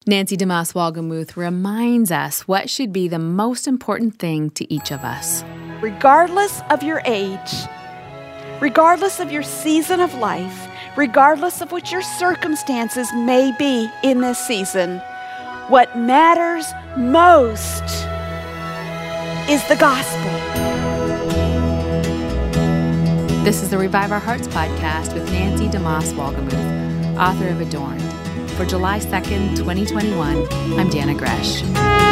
Nancy DeMoss Wolgemuth reminds us what should be the most important thing to each of us. Regardless of your age, regardless of your season of life, regardless of what your circumstances may be in this season, what matters most is the gospel. This is the Revive Our Hearts podcast with Nancy DeMoss Wolgemuth, author of Adorned. For July 2nd, 2021, I'm Dana Gresh.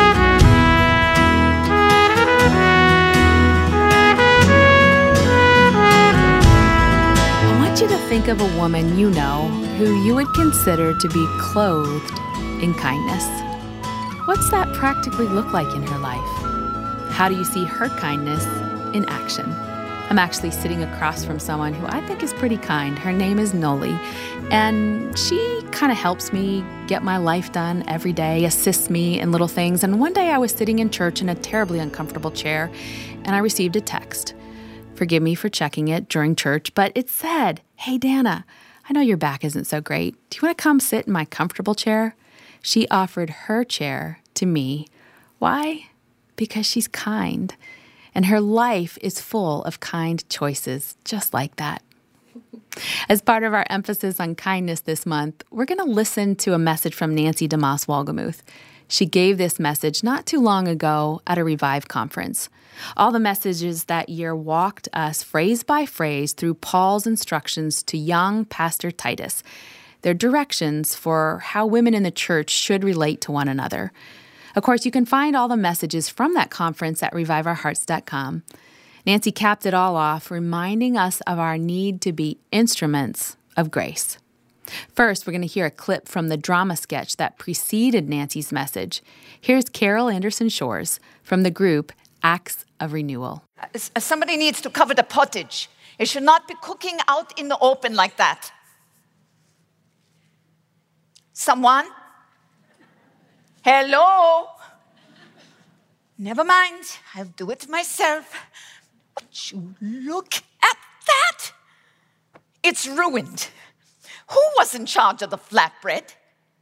I want you to think of a woman you know who you would consider to be clothed in kindness. What's that practically look like in her life? How do you see her kindness in action? I'm actually sitting across from someone who I think is pretty kind. Her name is Noli, and she kind of helps me get my life done every day, assists me in little things. And one day I was sitting in church in a terribly uncomfortable chair, and I received a text. Forgive me for checking it during church, but it said, "Hey, Dana, I know your back isn't so great. Do you want to come sit in my comfortable chair?" She offered her chair to me. Why? Because she's kind. And her life is full of kind choices, just like that. As part of our emphasis on kindness this month, we're going to listen to a message from Nancy DeMoss Wolgemuth. She gave this message not too long ago at a Revive conference. All the messages that year walked us phrase by phrase through Paul's instructions to young Pastor Titus, their directions for how women in the church should relate to one another. Of course, you can find all the messages from that conference at reviveourhearts.com. Nancy capped it all off, reminding us of our need to be instruments of grace. First, we're going to hear a clip from the drama sketch that preceded Nancy's message. Here's Carol Anderson Shores from the group Acts of Renewal. Somebody needs to cover the pottage. It should not be cooking out in the open like that. Someone? Hello? Never mind, I'll do it myself. Would you look at that? It's ruined. Who was in charge of the flatbread?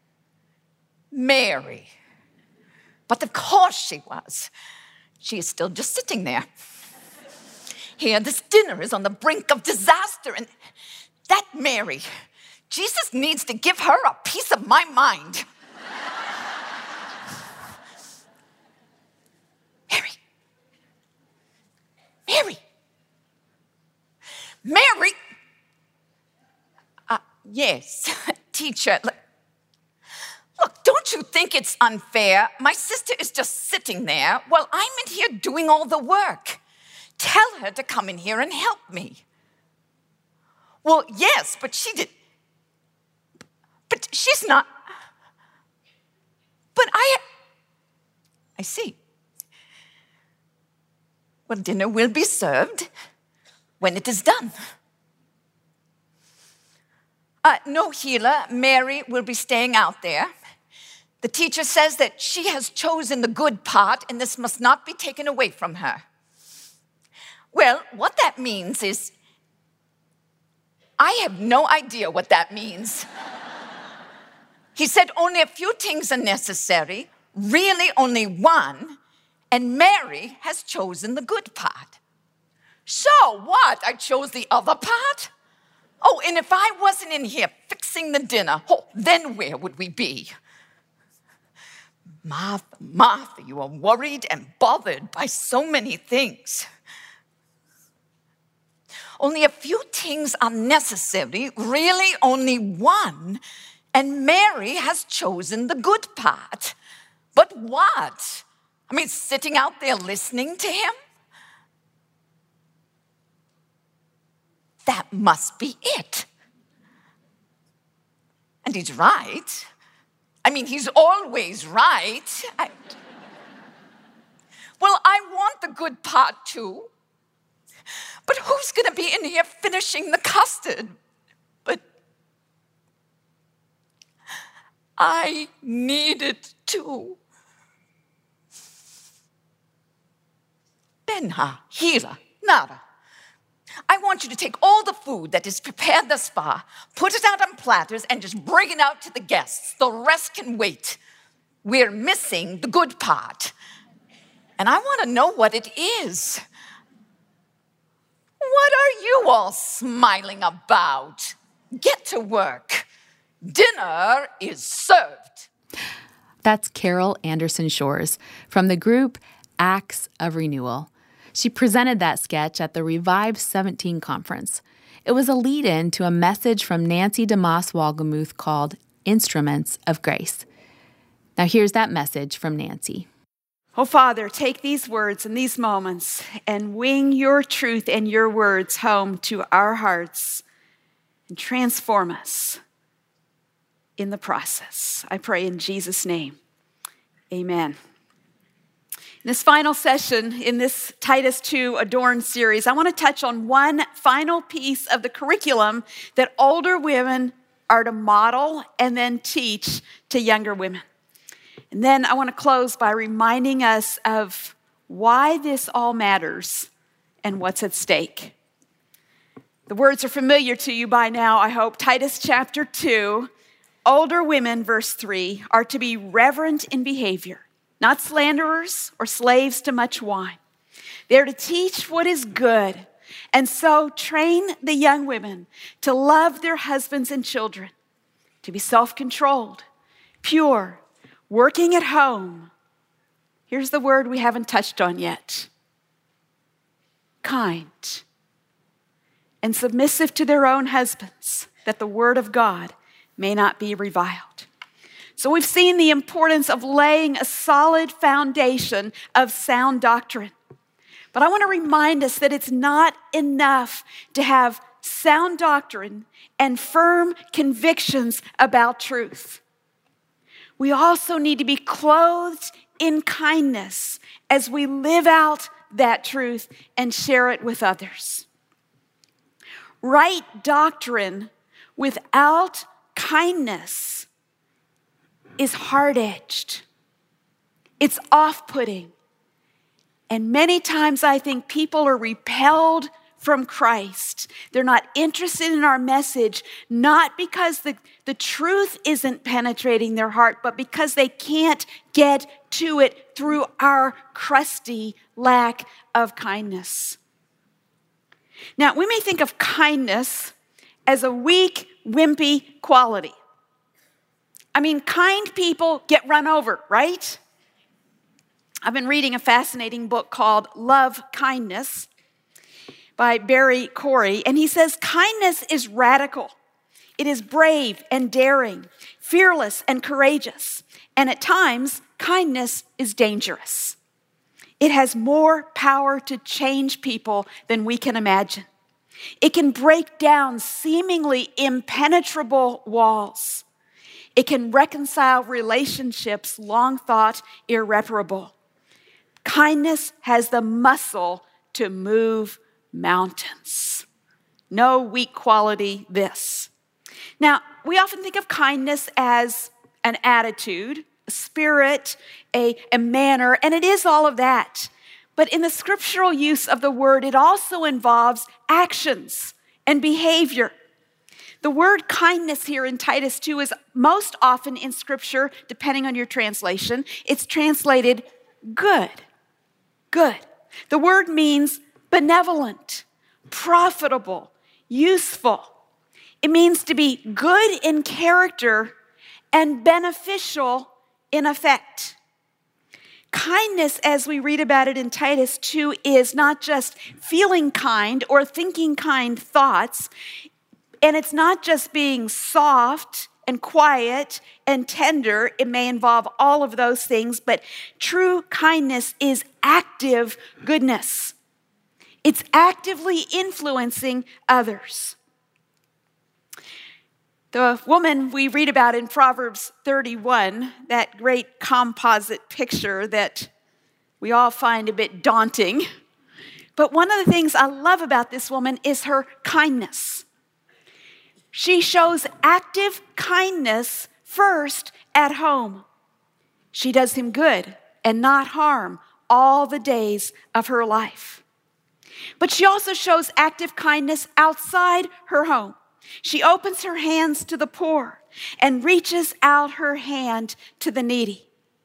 Mary. But of course she was. She is still just sitting there. Here, this dinner is on the brink of disaster, and that Mary, Jesus needs to give her a piece of my mind. Mary! Yes, teacher. Look, don't you think it's unfair? My sister is just sitting there while I'm in here doing all the work. Tell her to come in here and help me. Well, yes, but she's not. But I see. Well, dinner will be served when it is done. No, healer, Mary will be staying out there. The teacher says that she has chosen the good part, and this must not be taken away from her. Well, what that means is, I have no idea what that means. He said only a few things are necessary, really only one, and Mary has chosen the good part. So what? I chose the other part? Oh, and if I wasn't in here fixing the dinner, then where would we be? Martha, Martha, you are worried and bothered by so many things. Only a few things are necessary, really only one, and Mary has chosen the good part. But what? I mean, sitting out there listening to him? That must be it. And he's right. I mean, he's always right. Well, I want the good part too. But who's going to be in here finishing the custard? But I need it too. Benha, Hila, Nara. I want you to take all the food that is prepared thus far, put it out on platters, and just bring it out to the guests. The rest can wait. we're missing the good part. And I want to know what it is. What are you all smiling about? Get to work. Dinner is served. That's Carol Anderson Shores from the group Acts of Renewal. She presented that sketch at the Revive 17 conference. It was a lead-in to a message from Nancy DeMoss Wolgemuth called Instruments of Grace. Now here's that message from Nancy. Oh, Father, take these words and these moments and wing your truth and your words home to our hearts and transform us in the process. I pray in Jesus' name. Amen. In this final session in this Titus 2 Adorn series, I want to touch on one final piece of the curriculum that older women are to model and then teach to younger women. And then I want to close by reminding us of why this all matters and what's at stake. The words are familiar to you by now, I hope. Titus chapter 2, older women, verse 3, are to be reverent in behavior, not slanderers or slaves to much wine. They're to teach what is good, and so train the young women to love their husbands and children, to be self-controlled, pure, working at home. Here's the word we haven't touched on yet. Kind. And submissive to their own husbands, that the word of God may not be reviled. So we've seen the importance of laying a solid foundation of sound doctrine. But I want to remind us that it's not enough to have sound doctrine and firm convictions about truth. We also need to be clothed in kindness as we live out that truth and share it with others. Right doctrine without kindness is hard-edged. It's off-putting. And many times I think people are repelled from Christ. They're not interested in our message, not because the truth isn't penetrating their heart, but because they can't get to it through our crusty lack of kindness. Now, we may think of kindness as a weak, wimpy quality. I mean, kind people get run over, right? I've been reading a fascinating book called Love, Kindness by Barry Corey, and he says kindness is radical. It is brave and daring, fearless and courageous, and at times, kindness is dangerous. It has more power to change people than we can imagine. It can break down seemingly impenetrable walls. It can reconcile relationships long thought irreparable. Kindness has the muscle to move mountains. No weak quality, this. Now, we often think of kindness as an attitude, a spirit, a manner, and it is all of that. But in the scriptural use of the word, it also involves actions and behavior. The word kindness here in Titus 2 is most often in scripture, depending on your translation, it's translated good. Good. The word means benevolent, profitable, useful. It means to be good in character and beneficial in effect. Kindness, as we read about it in Titus 2, is not just feeling kind or thinking kind thoughts, and it's not just being soft and quiet and tender. It may involve all of those things, but true kindness is active goodness. It's actively influencing others. The woman we read about in Proverbs 31, that great composite picture that we all find a bit daunting. But one of the things I love about this woman is her kindness. She shows active kindness first at home. She does him good and not harm all the days of her life. But she also shows active kindness outside her home. She opens her hands to the poor and reaches out her hand to the needy.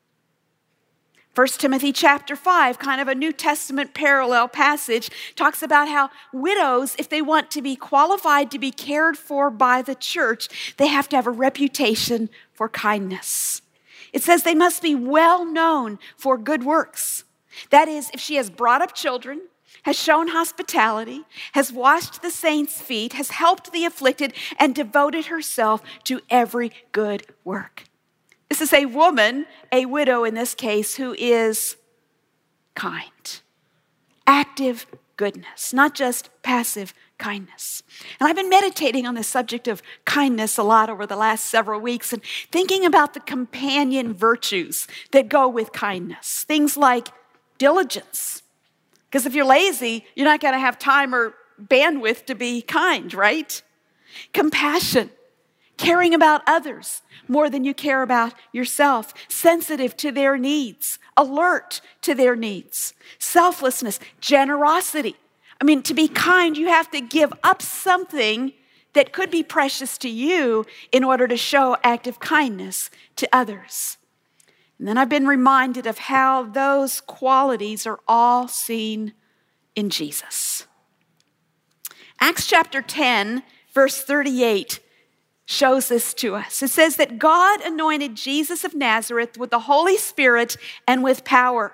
1 Timothy chapter 5, kind of a New Testament parallel passage, talks about how widows, if they want to be qualified to be cared for by the church, they have to have a reputation for kindness. It says they must be well known for good works. That is, if she has brought up children, has shown hospitality, has washed the saints' feet, has helped the afflicted, and devoted herself to every good work. This is a woman, a widow in this case, who is kind. Active goodness, not just passive kindness. And I've been meditating on the subject of kindness a lot over the last several weeks and thinking about the companion virtues that go with kindness. Things like diligence. Because if you're lazy, you're not going to have time or bandwidth to be kind, right? Compassion. Caring about others more than you care about yourself. Sensitive to their needs. Alert to their needs. Selflessness. Generosity. I mean, to be kind, you have to give up something that could be precious to you in order to show active kindness to others. And then I've been reminded of how those qualities are all seen in Jesus. Acts chapter 10, verse 38 shows this to us. It says that God anointed Jesus of Nazareth with the Holy Spirit and with power.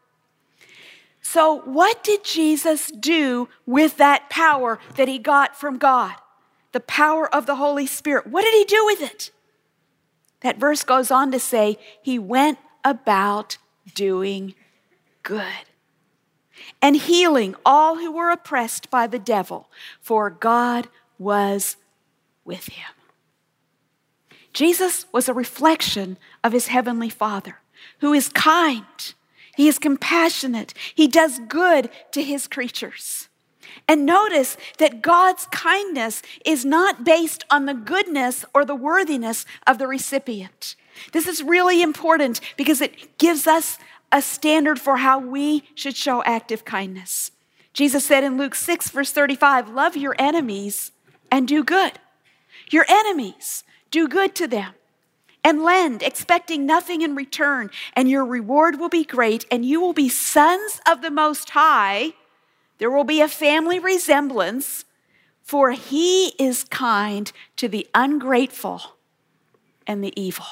So what did Jesus do with that power that he got from God? The power of the Holy Spirit. What did he do with it? That verse goes on to say, he went about doing good and healing all who were oppressed by the devil, for God was with him. Jesus was a reflection of his heavenly Father, who is kind. He is compassionate. He does good to his creatures. And notice that God's kindness is not based on the goodness or the worthiness of the recipient. This is really important because it gives us a standard for how we should show active kindness. Jesus said in Luke 6, verse 35, love your enemies and do good. Your enemies, do good to them. And lend, expecting nothing in return, and your reward will be great, and you will be sons of the Most High. There will be a family resemblance, for he is kind to the ungrateful and the evil.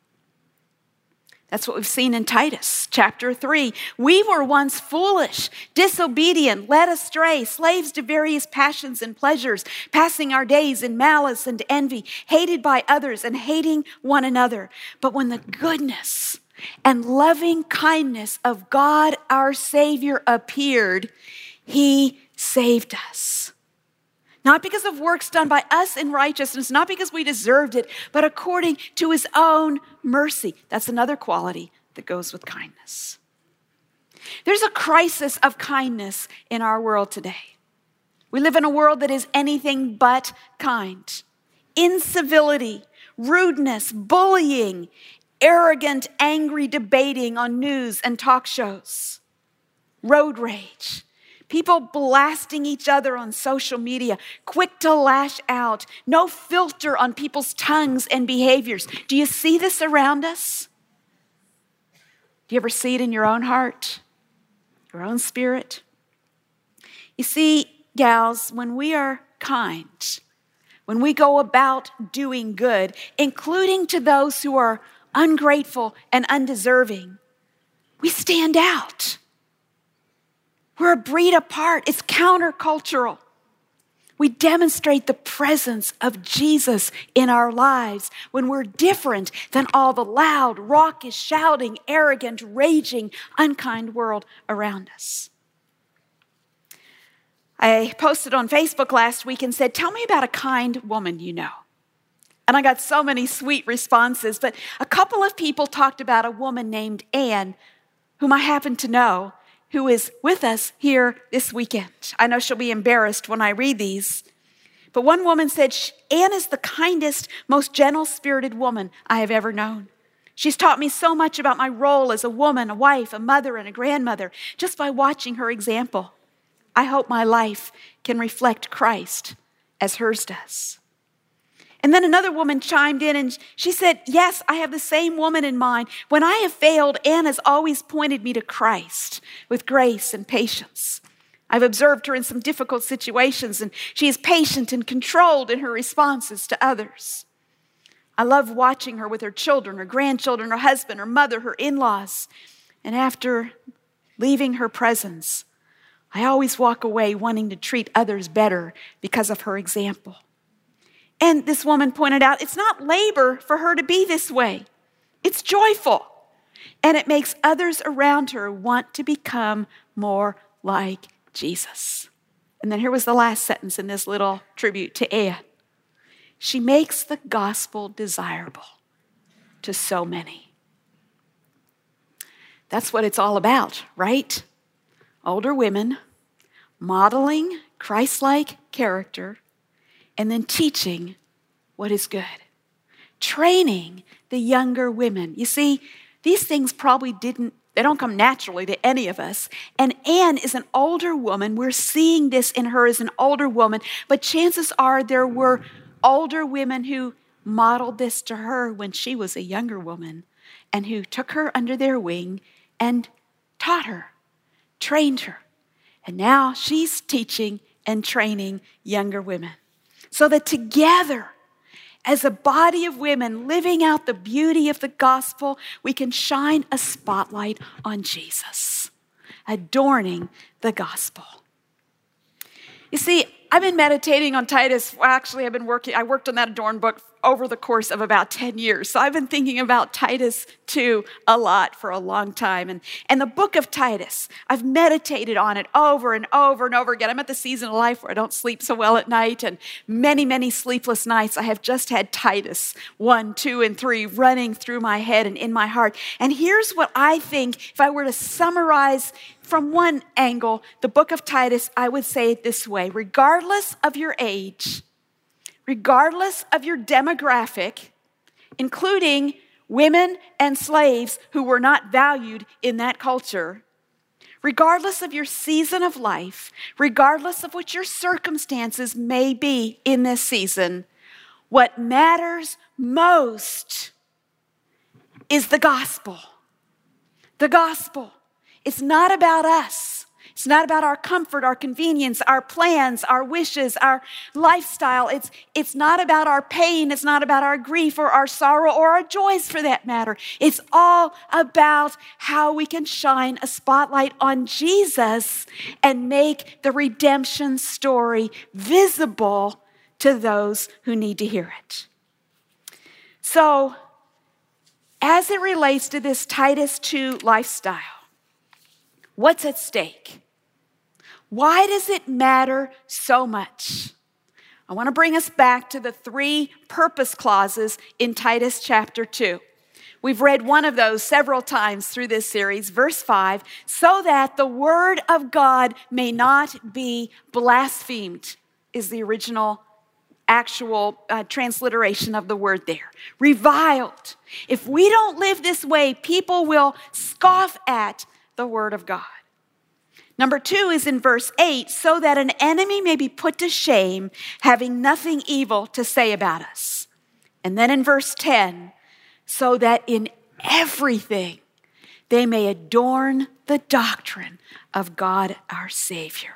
That's what we've seen in Titus chapter 3. We were once foolish, disobedient, led astray, slaves to various passions and pleasures, passing our days in malice and envy, hated by others and hating one another. But when the goodness and loving kindness of God our Savior appeared, he saved us. Not because of works done by us in righteousness, not because we deserved it, but according to his own mercy. That's another quality that goes with kindness. There's a crisis of kindness in our world today. We live in a world that is anything but kind. Incivility, rudeness, bullying, arrogant, angry debating on news and talk shows, road rage, people blasting each other on social media, quick to lash out, no filter on people's tongues and behaviors. Do you see this around us? Do you ever see it in your own heart, your own spirit? You see, gals, when we are kind, when we go about doing good, including to those who are ungrateful and undeserving, we stand out. We're a breed apart. It's countercultural. We demonstrate the presence of Jesus in our lives when we're different than all the loud, raucous, shouting, arrogant, raging, unkind world around us. I posted on Facebook last week and said, tell me about a kind woman you know. And I got so many sweet responses, but a couple of people talked about a woman named Anne, whom I happen to know, who is with us here this weekend. I know she'll be embarrassed when I read these. But one woman said, Anne is the kindest, most gentle-spirited woman I have ever known. She's taught me so much about my role as a woman, a wife, a mother, and a grandmother, just by watching her example. I hope my life can reflect Christ as hers does. And then another woman chimed in and she said, yes, I have the same woman in mind. When I have failed, Anne has always pointed me to Christ with grace and patience. I've observed her in some difficult situations, and she is patient and controlled in her responses to others. I love watching her with her children, her grandchildren, her husband, her mother, her in-laws. And after leaving her presence, I always walk away wanting to treat others better because of her example. And this woman pointed out, it's not labor for her to be this way. It's joyful. And it makes others around her want to become more like Jesus. And then here was the last sentence in this little tribute to Anne. She makes the gospel desirable to so many. That's what it's all about, right? Older women modeling Christ-like character and then teaching what is good. Training the younger women. You see, these things probably they don't come naturally to any of us. And Anne is an older woman. We're seeing this in her as an older woman. But chances are there were older women who modeled this to her when she was a younger woman and who took her under their wing and taught her, trained her. And now she's teaching and training younger women so that together, as a body of women living out the beauty of the gospel, we can shine a spotlight on Jesus, adorning the gospel. You see, I've been meditating on Titus. Well, actually, I worked on that Adorn book over the course of about 10 years. So I've been thinking about Titus 2 a lot for a long time. And the book of Titus, I've meditated on it over and over and over again. I'm at the season of life where I don't sleep so well at night, and many, many sleepless nights I have just had Titus 1, 2, and 3 running through my head and in my heart. And here's what I think, if I were to summarize from one angle, the book of Titus, I would say it this way: regardless of your age, regardless of your demographic, including women and slaves who were not valued in that culture, regardless of your season of life, regardless of what your circumstances may be in this season, what matters most is the gospel. The gospel. It's not about us. It's not about our comfort, our convenience, our plans, our wishes, our lifestyle. It's not about our pain. It's not about our grief or our sorrow or our joys for that matter. It's all about how we can shine a spotlight on Jesus and make the redemption story visible to those who need to hear it. So, as it relates to this Titus 2 lifestyle, what's at stake? Why does it matter so much? I want to bring us back to the 3 purpose clauses in Titus chapter 2. We've read one of those several times through this series, verse 5, so that the word of God may not be blasphemed, is the original actual transliteration of the word there. Reviled. If we don't live this way, people will scoff at the word of God. Number 2 is in verse 8, so that an enemy may be put to shame, having nothing evil to say about us. And then in verse 10, so that in everything they may adorn the doctrine of God our Savior.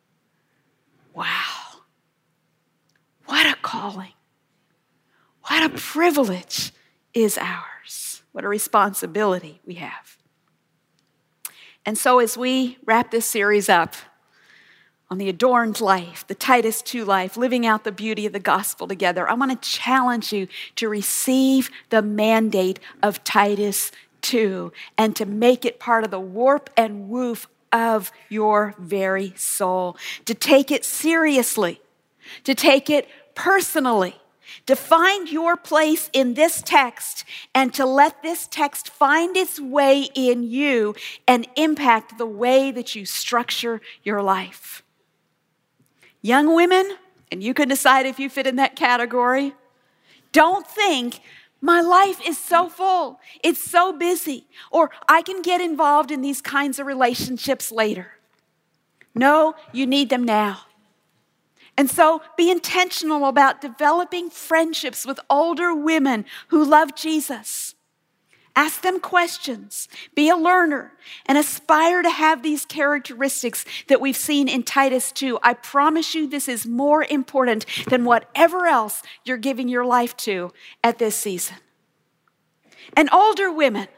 Wow. What a calling. What a privilege is ours. What a responsibility we have. And so as we wrap this series up on the adorned life, the Titus 2 life, living out the beauty of the gospel together, I want to challenge you to receive the mandate of Titus 2 and to make it part of the warp and woof of your very soul, to take it seriously, to take it personally, to find your place in this text and to let this text find its way in you and impact the way that you structure your life. Young women, and you can decide if you fit in that category, don't think, my life is so full, it's so busy, or I can get involved in these kinds of relationships later. No, you need them now. And so be intentional about developing friendships with older women who love Jesus. Ask them questions, be a learner, and aspire to have these characteristics that we've seen in Titus 2. I promise you this is more important than whatever else you're giving your life to at this season. And older women,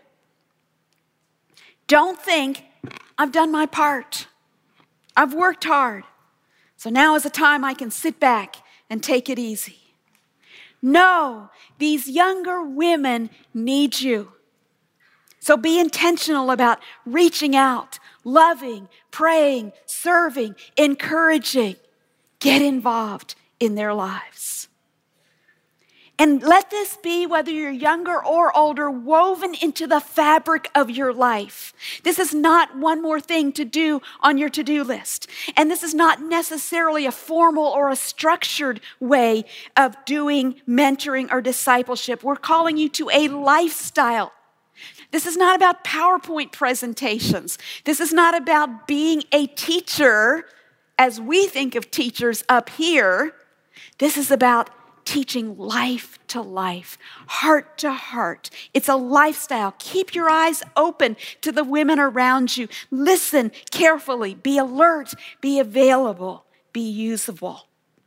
don't think, I've done my part. I've worked hard. So now is the time I can sit back and take it easy. No, these younger women need you. So be intentional about reaching out, loving, praying, serving, encouraging. Get involved in their lives. And let this be, whether you're younger or older, woven into the fabric of your life. This is not one more thing to do on your to-do list. And this is not necessarily a formal or a structured way of doing mentoring or discipleship. We're calling you to a lifestyle. This is not about PowerPoint presentations. This is not about being a teacher as we think of teachers up here. This is about teaching life to life, heart to heart. It's a lifestyle. Keep your eyes open to the women around you. Listen carefully. Be alert. Be available. Be usable.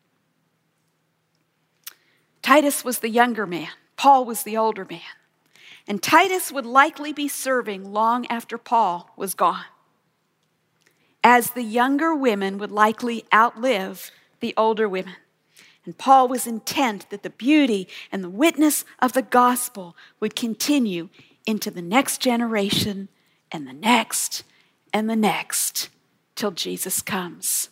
Titus was the younger man. Paul was the older man. And Titus would likely be serving long after Paul was gone, as the younger women would likely outlive the older women. And Paul was intent that the beauty and the witness of the gospel would continue into the next generation and the next and the next till Jesus comes.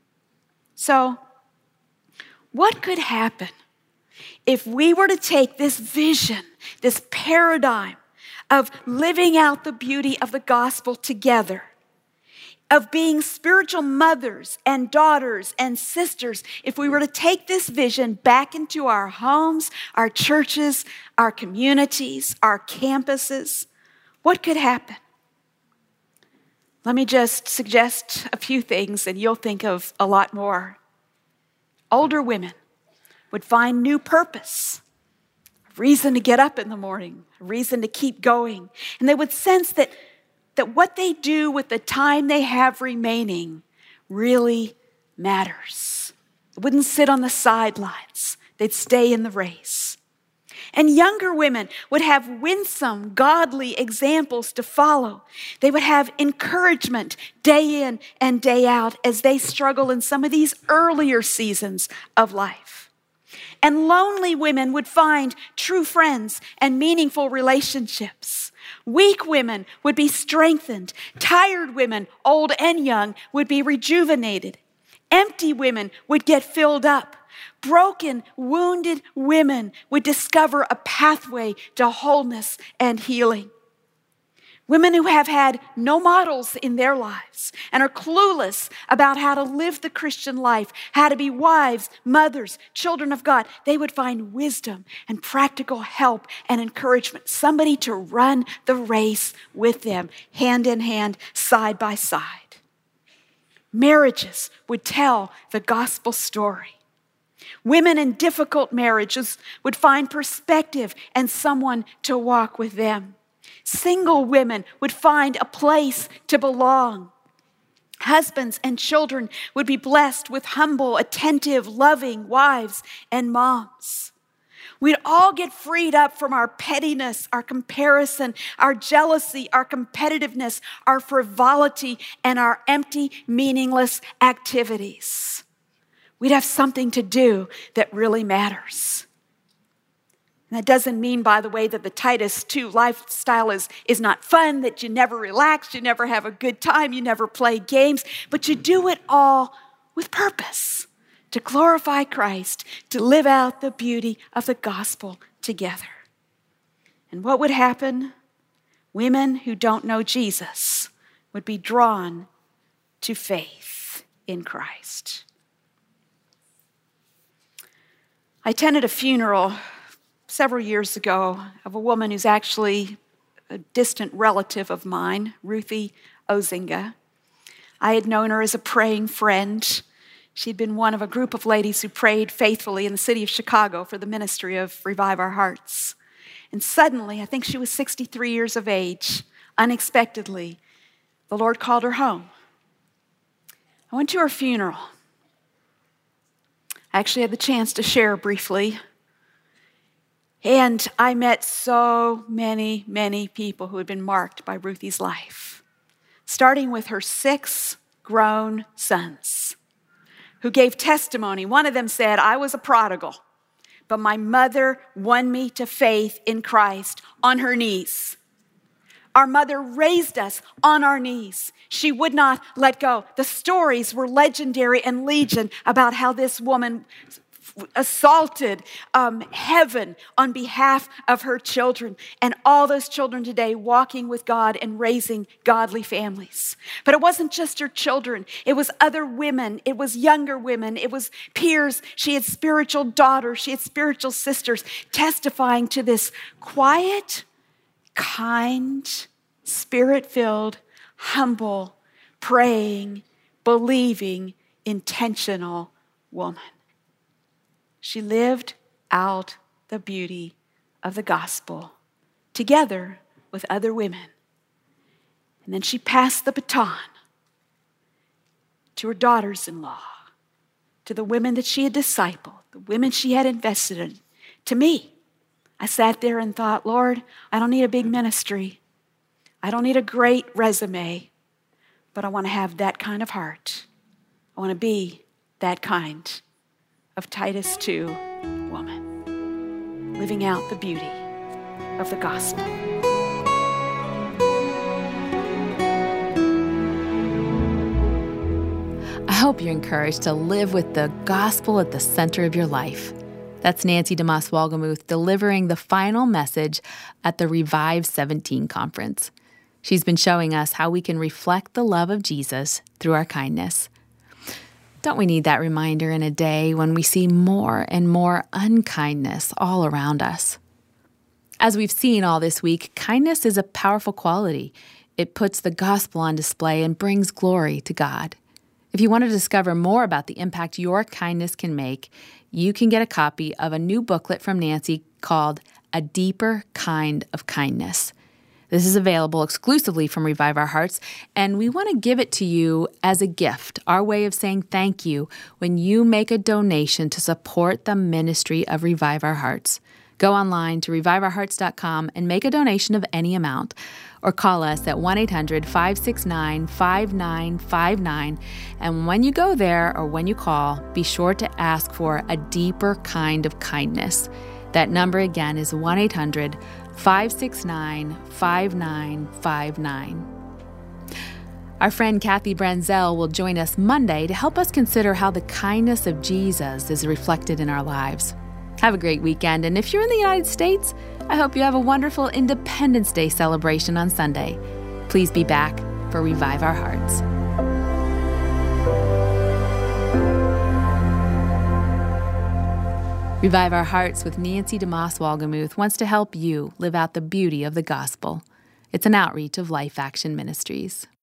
So, what could happen if we were to take this vision, this paradigm of living out the beauty of the gospel together, of being spiritual mothers and daughters and sisters, if we were to take this vision back into our homes, our churches, our communities, our campuses, what could happen? Let me just suggest a few things and you'll think of a lot more. Older women would find new purpose, a reason to get up in the morning, a reason to keep going. And they would sense that what they do with the time they have remaining really matters. They wouldn't sit on the sidelines. They'd stay in the race. And younger women would have winsome, godly examples to follow. They would have encouragement day in and day out as they struggle in some of these earlier seasons of life. And lonely women would find true friends and meaningful relationships. Weak women would be strengthened. Tired women, old and young, would be rejuvenated. Empty women would get filled up. Broken, wounded women would discover a pathway to wholeness and healing. Women who have had no models in their lives and are clueless about how to live the Christian life, how to be wives, mothers, children of God, they would find wisdom and practical help and encouragement, somebody to run the race with them, hand in hand, side by side. Marriages would tell the gospel story. Women in difficult marriages would find perspective and someone to walk with them. Single women would find a place to belong. Husbands and children would be blessed with humble, attentive, loving wives and moms. We'd all get freed up from our pettiness, our comparison, our jealousy, our competitiveness, our frivolity, and our empty, meaningless activities. We'd have something to do that really matters. And that doesn't mean, by the way, that the Titus 2 lifestyle is not fun, that you never relax, you never have a good time, you never play games, but you do it all with purpose, to glorify Christ, to live out the beauty of the gospel together. And what would happen? Women who don't know Jesus would be drawn to faith in Christ. I attended a funeral several years ago of a woman who's actually a distant relative of mine, Ruthie Ozinga. I had known her as a praying friend. She'd been one of a group of ladies who prayed faithfully in the city of Chicago for the ministry of Revive Our Hearts. And suddenly, I think she was 63 years of age, unexpectedly, the Lord called her home. I went to her funeral. I actually had the chance to share briefly. And I met so many, many people who had been marked by Ruthie's life, starting with her 6 grown sons who gave testimony. One of them said, I was a prodigal, but my mother won me to faith in Christ on her knees. Our mother raised us on our knees. She would not let go. The stories were legendary and legion about how this woman assaulted heaven on behalf of her children, and all those children today walking with God and raising godly families. But it wasn't just her children. It was other women. It was younger women. It was peers. She had spiritual daughters. She had spiritual sisters testifying to this quiet, kind, spirit-filled, humble, praying, believing, intentional woman. She lived out the beauty of the gospel together with other women. And then she passed the baton to her daughters-in-law, to the women that she had discipled, the women she had invested in, to me. I sat there and thought, Lord, I don't need a big ministry. I don't need a great resume, but I want to have that kind of heart. I want to be that kind of Titus 2 woman, living out the beauty of the gospel. I hope you're encouraged to live with the gospel at the center of your life. That's Nancy DeMoss Wolgemuth delivering the final message at the Revive 17 conference. She's been showing us how we can reflect the love of Jesus through our kindness. Don't we need that reminder in a day when we see more and more unkindness all around us? As we've seen all this week, kindness is a powerful quality. It puts the gospel on display and brings glory to God. If you want to discover more about the impact your kindness can make, you can get a copy of a new booklet from Nancy called A Deeper Kind of Kindness. This is available exclusively from Revive Our Hearts, and we want to give it to you as a gift, our way of saying thank you when you make a donation to support the ministry of Revive Our Hearts. Go online to reviveourhearts.com and make a donation of any amount, or call us at 1-800-569-5959. And when you go there or when you call, be sure to ask for a deeper kind of kindness. That number again is 1-800-569-5959. Our friend Kathy Branzell will join us Monday to help us consider how the kindness of Jesus is reflected in our lives. Have a great weekend, and if you're in the United States, I hope you have a wonderful Independence Day celebration on Sunday. Please be back for Revive Our Hearts. Revive Our Hearts with Nancy DeMoss Wolgemuth wants to help you live out the beauty of the gospel. It's an outreach of Life Action Ministries.